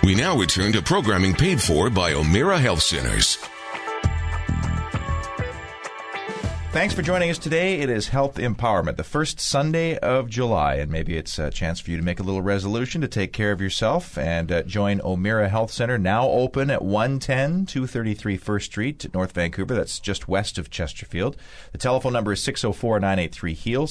We now return to programming paid for by O'Meara Health Centers. Thanks for joining us today. It is Health Empowerment, the first Sunday of July, and maybe it's a chance for you to make a little resolution to take care of yourself and join O'Meara Health Center, now open at 110 233 First Street, North Vancouver. That's just west of Chesterfield. The telephone number is 604-983-HEAL,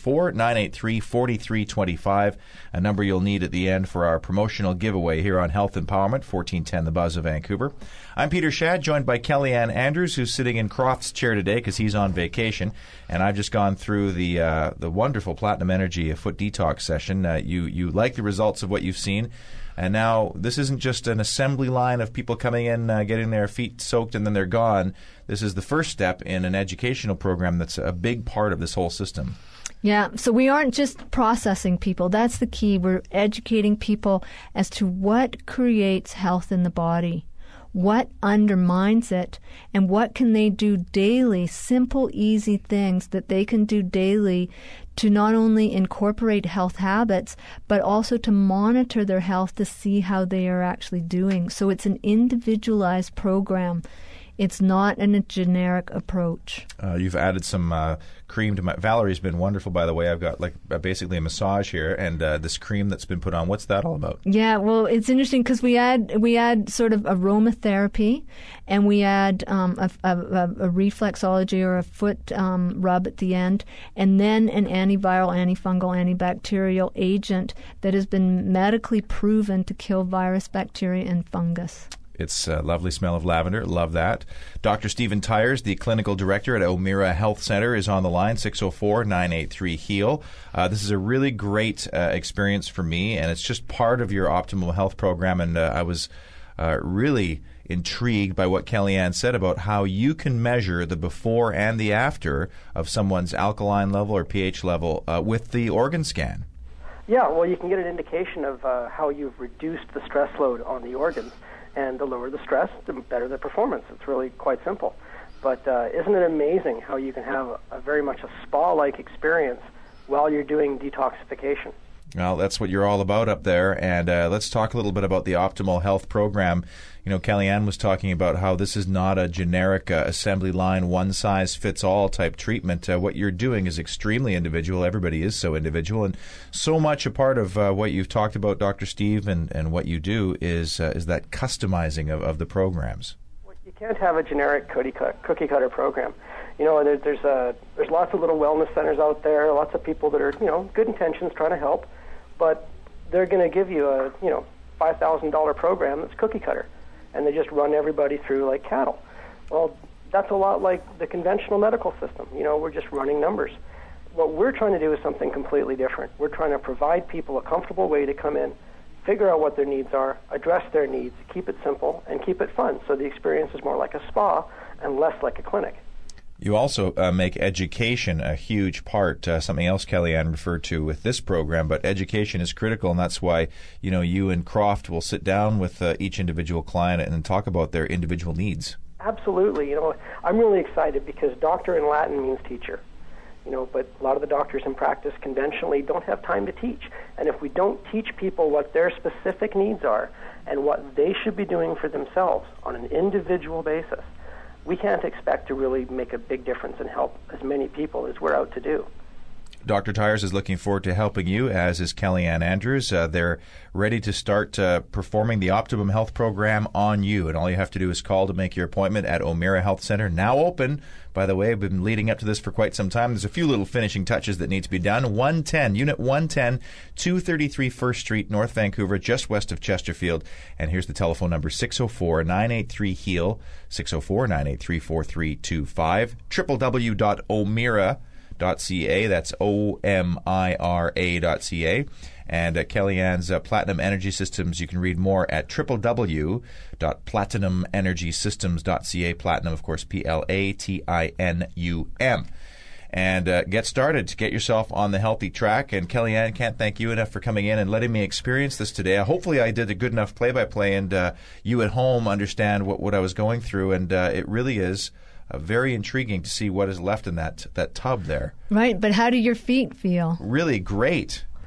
604-983-4325, a number you'll need at the end for our promotional giveaway here on Health Empowerment, 1410 The Buzz of Vancouver. I'm Peter Shadd, joined by Kellyanne Andrews, who's sitting in Croft's chair today because he's on vacation. And I've just gone through the wonderful Platinum Energy foot detox session. You like the results of what you've seen. And now this isn't just an assembly line of people coming in, getting their feet soaked, and then they're gone. This is the first step in an educational program that's a big part of this whole system. Yeah, so we aren't just processing people. That's the key. We're educating people as to what creates health in the body, what undermines it, and what can they do daily, simple, easy things that they can do daily to not only incorporate health habits, but also to monitor their health to see how they are actually doing. So it's an individualized program. It's not a generic approach. You've added some cream to my... Valerie's been wonderful, by the way. I've got basically a massage here, and this cream that's been put on. What's that all about? Yeah, well, it's interesting because we add sort of aromatherapy, and we add a reflexology or a foot rub at the end, and then an antiviral, antifungal, antibacterial agent that has been medically proven to kill virus, bacteria, and fungus. It's a lovely smell of lavender. Love that. Dr. Stephen Tyers, the clinical director at O'Meara Health Center, is on the line, 604-983-HEAL. This is a really great experience for me, and it's just part of your optimal health program. And I was really intrigued by what Kellyanne said about how you can measure the before and the after of someone's alkaline level or pH level with the organ scan. Yeah, well, you can get an indication of how you've reduced the stress load on the organs. And the lower the stress, the better the performance. It's really quite simple. But isn't it amazing how you can have a very much a spa-like experience while you're doing detoxification? Well, that's what you're all about up there. And let's talk a little bit about the Optimal Health Program. You know, Kellyanne was talking about how this is not a generic assembly line, one-size-fits-all type treatment. What you're doing is extremely individual. Everybody is so individual. And so much a part of what you've talked about, Dr. Steve, and what you do is that customizing of the programs. Well, you can't have a generic cookie-cutter program. You know, there's lots of little wellness centers out there, lots of people that are, good intentions trying to help, but they're going to give you a, $5,000 program that's cookie-cutter, and they just run everybody through like cattle. Well, that's a lot like the conventional medical system. We're just running numbers. What we're trying to do is something completely different. We're trying to provide people a comfortable way to come in, figure out what their needs are, address their needs, keep it simple, and keep it fun, so the experience is more like a spa and less like a clinic. You also make education a huge part, something else Kellyanne referred to with this program, but education is critical, and that's why, you and Croft will sit down with each individual client and talk about their individual needs. Absolutely. I'm really excited because doctor in Latin means teacher, but a lot of the doctors in practice conventionally don't have time to teach. And if we don't teach people what their specific needs are and what they should be doing for themselves on an individual basis, we can't expect to really make a big difference and help as many people as we're out to do. Dr. Tyers is looking forward to helping you, as is Kellyanne Andrews. They're ready to start performing the Optimum Health Program on you, and all you have to do is call to make your appointment at O'Meara Health Center, now open. By the way, I've been leading up to this for quite some time. There's a few little finishing touches that need to be done. Unit 110, 233 First Street, North Vancouver, just west of Chesterfield. And here's the telephone number, 604-983-HEAL, 604-983-4325, www.omira.ca. That's OMIRA.ca. And Kellyanne's Platinum Energy Systems, you can read more at www.platinumenergysystems.ca. Platinum, of course, Platinum. And get started to get yourself on the healthy track. And Kellyanne, can't thank you enough for coming in and letting me experience this today. Hopefully I did a good enough play-by-play, and you at home understand what I was going through. And it really is very intriguing to see what is left in that tub there. Right, but how do your feet feel? Really great.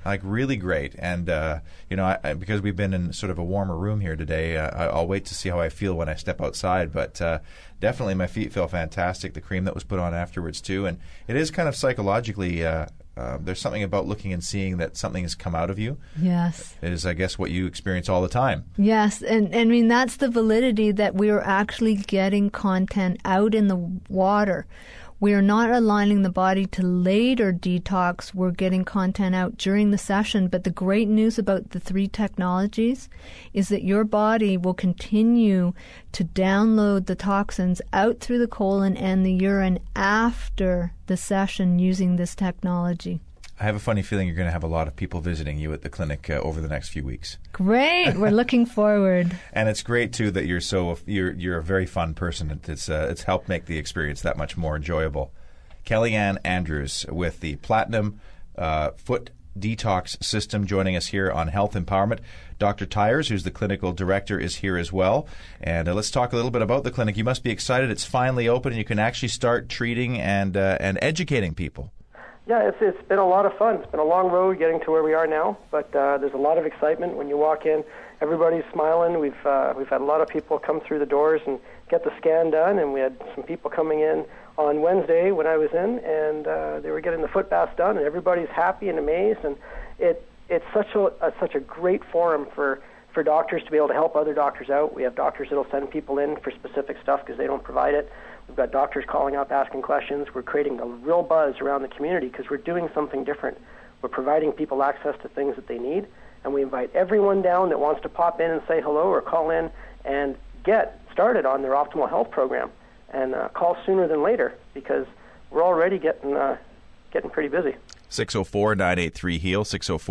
Like really great. And, because we've been in sort of a warmer room here today, I'll wait to see how I feel when I step outside. But definitely my feet feel fantastic. The cream that was put on afterwards, too. And it is kind of psychologically, there's something about looking and seeing that something has come out of you. Yes. It is, I guess, what you experience all the time. Yes. And I mean, that's the validity that we are actually getting content out in the water. We are not aligning the body to later detox. We're getting content out during the session. But the great news about the 3 technologies is that your body will continue to download the toxins out through the colon and the urine after the session using this technology. I have a funny feeling you're going to have a lot of people visiting you at the clinic over the next few weeks. Great. We're looking forward. And it's great, too, that you're a very fun person. It's helped make the experience that much more enjoyable. Kellyanne Andrews with the Platinum Foot Detox System joining us here on Health Empowerment. Dr. Tyers, who's the clinical director, is here as well. And let's talk a little bit about the clinic. You must be excited. It's finally open and you can actually start treating and educating people. Yeah, it's been a lot of fun. It's been a long road getting to where we are now, but there's a lot of excitement when you walk in. Everybody's smiling. We've had a lot of people come through the doors and get the scan done, and we had some people coming in on Wednesday when I was in, and they were getting the foot baths done, and everybody's happy and amazed. And it's such a great forum for doctors to be able to help other doctors out. We have doctors that'll send people in for specific stuff because they don't provide it. We've got doctors calling up, asking questions. We're creating a real buzz around the community because we're doing something different. We're providing people access to things that they need, and we invite everyone down that wants to pop in and say hello or call in and get started on their optimal health program. And call sooner than later because we're already getting pretty busy. 604-983-HEAL,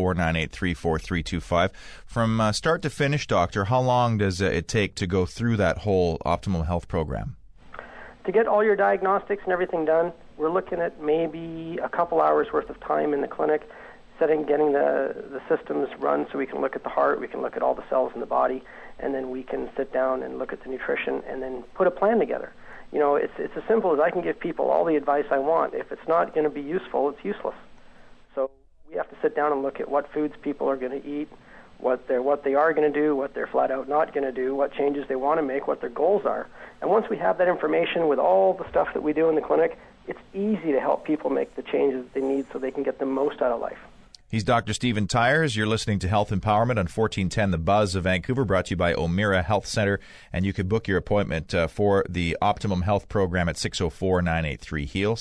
604-983-4325. From start to finish, Doctor, how long does it take to go through that whole optimal health program? To get all your diagnostics and everything done, we're looking at maybe a couple hours worth of time in the clinic, getting the systems run so we can look at the heart, we can look at all the cells in the body, and then we can sit down and look at the nutrition and then put a plan together. You know, it's as simple as I can give people all the advice I want. If it's not going to be useful, it's useless. So we have to sit down and look at what foods people are going to eat, what they are going to do, what they're flat out not going to do, what changes they want to make, what their goals are. And once we have that information with all the stuff that we do in the clinic, it's easy to help people make the changes that they need so they can get the most out of life. He's Dr. Stephen Tyers. You're listening to Health Empowerment on 1410 The Buzz of Vancouver, brought to you by O'Meara Health Centre. And you can book your appointment for the Optimum Health Program at 604-983-HEAL,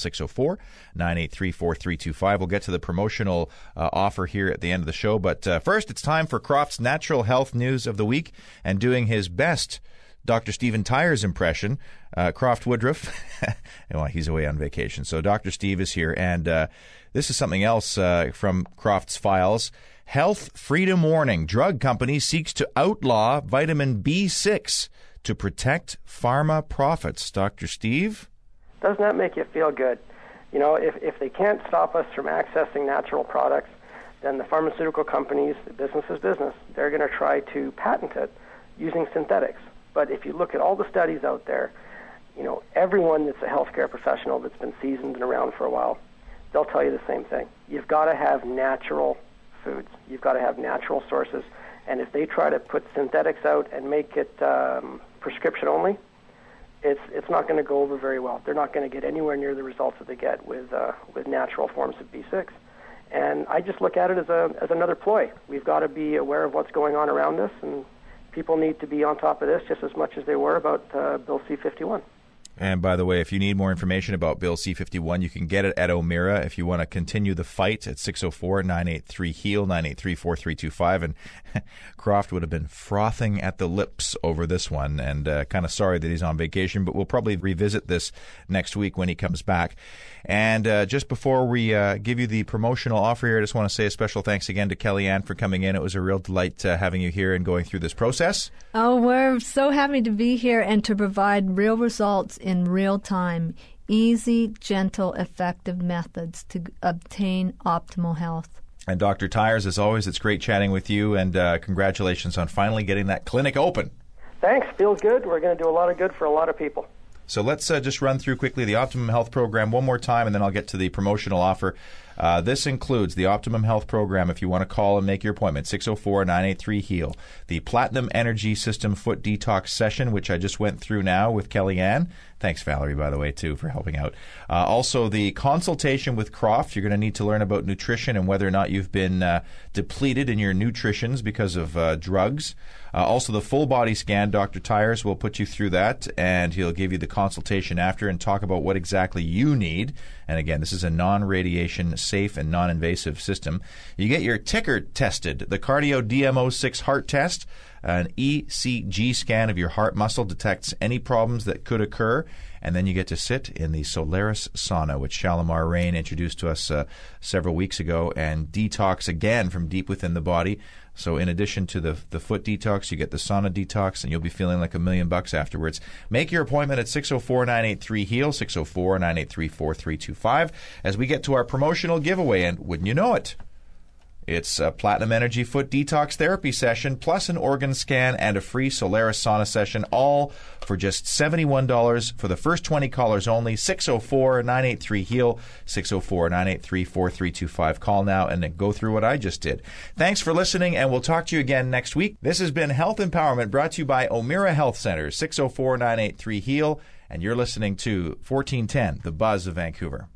604-983-4325. We'll get to the promotional offer here at the end of the show. But first, it's time for Croft's Natural Health News of the Week. And doing his best Dr. Stephen Tyers impression, Croft Woodruff. Well, he's away on vacation. So Dr. Steve is here. And this is something else from Croft's files. Health Freedom Warning. Drug company seeks to outlaw vitamin B6 to protect pharma profits. Dr. Steve? Doesn't that make you feel good? You know, if they can't stop us from accessing natural products, then the pharmaceutical companies, business is business, they're going to try to patent it using synthetics. But if you look at all the studies out there, you know, everyone that's a healthcare professional that's been seasoned and around for a while, they'll tell you the same thing. You've got to have natural foods. You've got to have natural sources. And if they try to put synthetics out and make it prescription only, it's not going to go over very well. They're not going to get anywhere near the results that they get with natural forms of B6. And I just look at it as another ploy. We've got to be aware of what's going on around us, and people need to be on top of this just as much as they were about Bill C-51. And by the way, if you need more information about Bill C-51, you can get it at O'Meara. If you want to continue the fight at 604-983-HEAL, 983-4325. And Croft would have been frothing at the lips over this one, and kind of sorry that he's on vacation, but we'll probably revisit this next week when he comes back. And just before we give you the promotional offer here, I just want to say a special thanks again to Kellyanne for coming in. It was a real delight having you here and going through this process. Oh, we're so happy to be here and to provide real results in real time. Easy, gentle, effective methods to obtain optimal health. And Dr. Tyers, as always, it's great chatting with you, and congratulations on finally getting that clinic open. Thanks. Feels good. We're going to do a lot of good for a lot of people. So let's just run through quickly the Optimum Health Program one more time, and then I'll get to the promotional offer. This includes the Optimum Health Program, if you want to call and make your appointment, 604-983-HEAL. The Platinum Energy System Foot Detox Session, which I just went through now with Kellyanne. Thanks, Valerie, by the way, too, for helping out. Also, the consultation with Croft. You're going to need to learn about nutrition and whether or not you've been depleted in your nutritions because of drugs. Also, the full body scan. Dr. Tyers will put you through that, and he'll give you the consultation after and talk about what exactly you need. And again, this is a non-radiation, safe, and non-invasive system. You get your ticker tested, the Cardio DMO6 heart test. An ECG scan of your heart muscle detects any problems that could occur, and then you get to sit in the Solaris sauna, which Shalimar Rain introduced to us several weeks ago, and detox again from deep within the body. So in addition to the foot detox, you get the sauna detox, and you'll be feeling like $1 million afterwards. Make your appointment at 604-983-HEAL, 604-983-4325, as we get to our promotional giveaway, and wouldn't you know it, it's a Platinum Energy Foot Detox Therapy session, plus an organ scan and a free Solaris sauna session, all for just $71 for the first 20 callers only. 604-983-HEAL, 604-983-4325. Call now and go through what I just did. Thanks for listening, and we'll talk to you again next week. This has been Health Empowerment, brought to you by O'Meara Health Centers, 604-983-HEAL, and you're listening to 1410, The Buzz of Vancouver.